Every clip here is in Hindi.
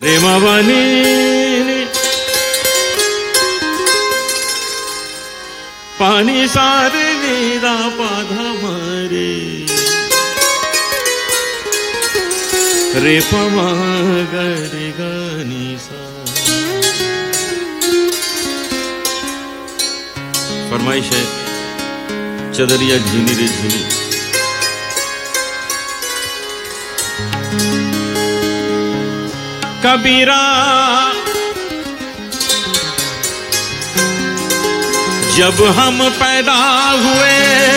रेमावानी पानी सारे नीरा पाधा मारे रे पमा गरे गानी सा। फरमाइश है चदरिया झीनी रे झीनी। कबीरा जब हम पैदा हुए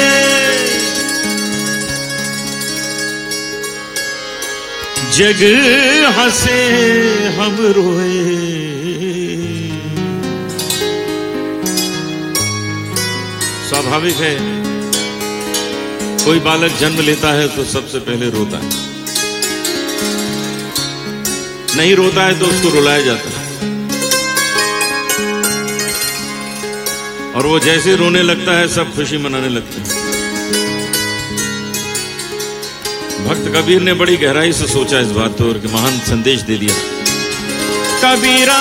जग हंसे हम रोए। स्वाभाविक है कोई बालक जन्म लेता है तो सबसे पहले रोता है, नहीं रोता है तो उसको रुलाया जाता है, और वो जैसे रोने लगता है सब खुशी मनाने लगते हैं। भक्त कबीर ने बड़ी गहराई से सोचा इस बात को और महान संदेश दे दिया। कबीरा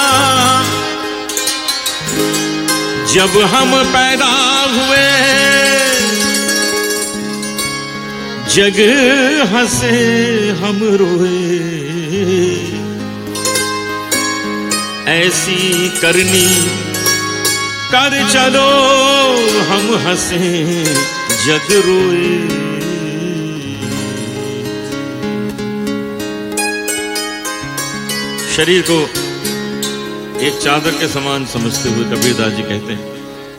जब हम पैदा हुए जग हंसे हम रोए। ऐसी करनी कर चलो हम हंसे जग रोए। शरीर को एक चादर के समान समझते हुए कबीरदास जी कहते हैं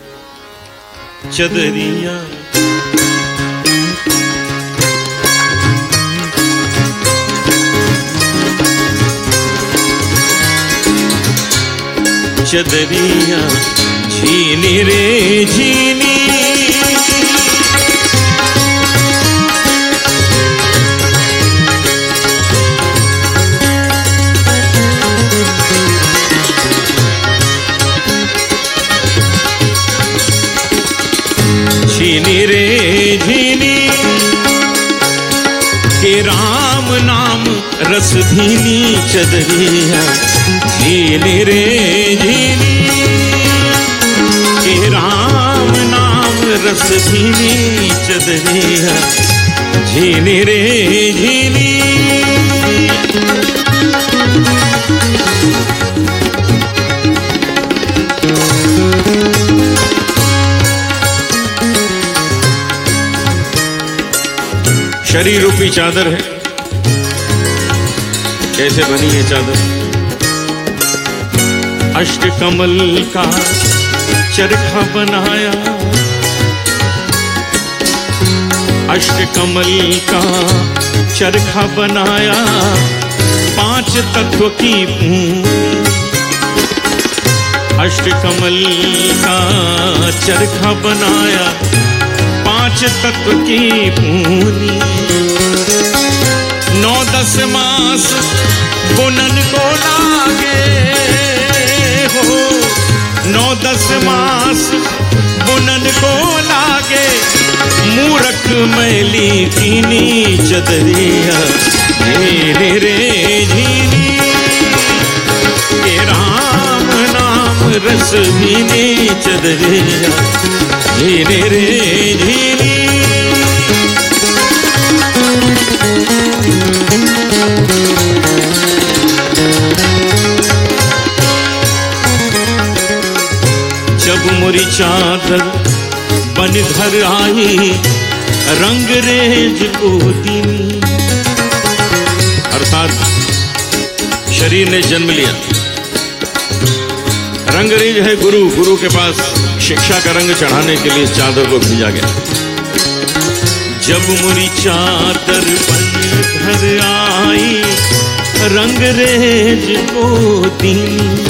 चदरिया चदरिया झीनी रे झीनी। झीनी रे झीनी के राम नाम रस धीनी। चदरिया झीनी रे झीनी के राम नाम रस धीनी। चदरिया झीनी रे झीनी। शरीर रूपी चादर है। कैसे बनी है चादर? अष्टकमल का चरखा बनाया, अष्टकमल का चरखा बनाया, 5 तत्व की पूंजी। अष्टकमल का चरखा बनाया, 5 तत्व की पूंजी। 9-10 मास बुनन को लागे हो, 9-10 मास बुनन को लागे। मूरख मैली कीनी चदरिया झीनी रे झीनी के राम नाम रस धीनी। चदरिया झीनी रे झीनी। जब मोरी चादर बन घर आई रंग रेज को दीनी। अर्थात शरीर ने जन्म लिया, रंगरेज है गुरु, गुरु के पास शिक्षा का रंग चढ़ाने के लिए चादर को भेजा गया। जब मोरी चादर बन घर आई रंग रेज को दीनी।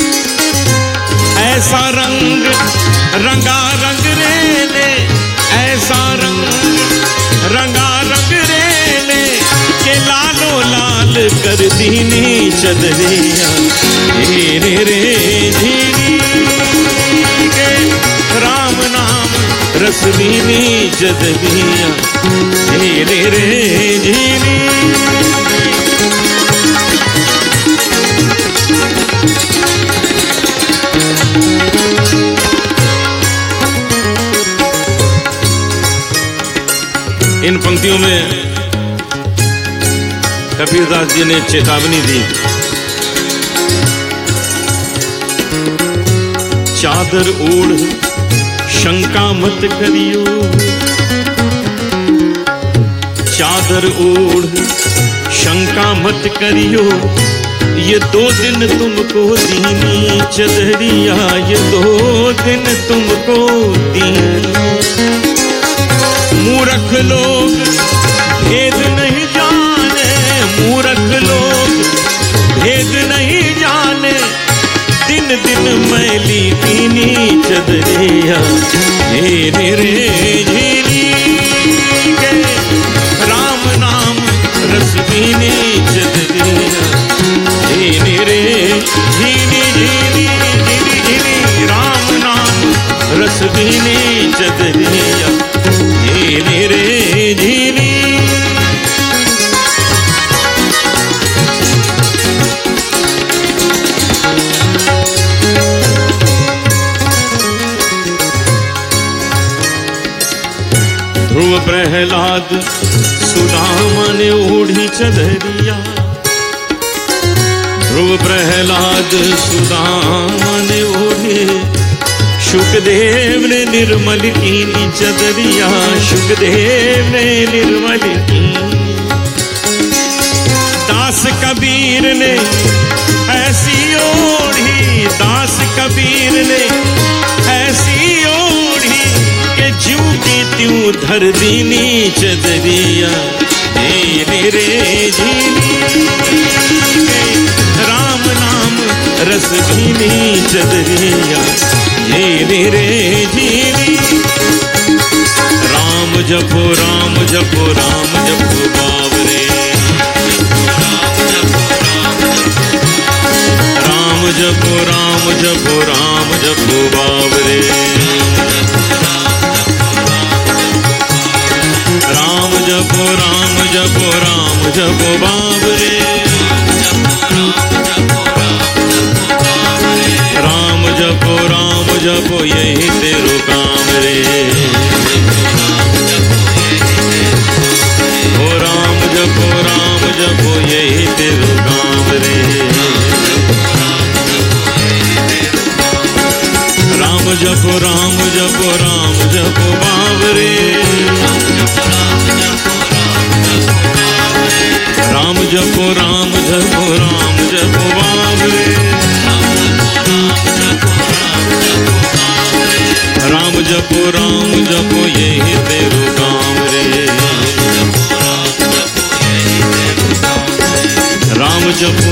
ऐसा रंग रंगा रंग रेले, ऐसा रंग रंगा रंग रेले के लालो लाल कर दीनी। चदरिया झीनी रे झीनी के राम नाम रस धीनी। चदरिया झीनी रे झीनी। इन पंक्तियों में कबीरदास जी ने चेतावनी दी, चादर ओढ़ शंका मत करियो, चादर ओढ़ शंका मत करियो, ये 2 दिन तुमको दीनी चदरिया, ये 2 दिन तुमको दीनी। मूर्ख लोग भेद नहीं जाने, मूर्ख लोग भेद नहीं जाने, दिन दिन मैली दीनी चदरिया, मेरे झीली के राम नाम रस दीनी चदरिया, रे झीली झीली झीली झीली राम नाम रस दीनी चदरिया, रे झीली। ध्रुव प्रहलाद सुदामा ने ओढ़ी चदरिया, ध्रुव प्रहलाद सुदामा ने ओढ़े, शुकदेव ने निर्मल कीनी चदरिया, शुकदेव ने निर्मल की। दास कबीर ने ऐसी ओढ़ी, दास कबीर ने ऐसी ओढ़ी, के ज्यों की त्यों धर दीनी चदरिया, रे झीली राम नाम रस दीनी चदरिया, रे झीली। राम जपो राम जपो राम जपो बाबरे, राम जपो राम जपो राम जपो बाबरे, राम जपो राम जपो राम जपो बाबरे, राम जपो यही तेरो काम रे, ओ राम जपो यही तेरो काम रे, राम जपो राम जपो बाबरे, राम जपो राम जपो बाबरे, राम जपो यही तेरो काम रे, राम जपो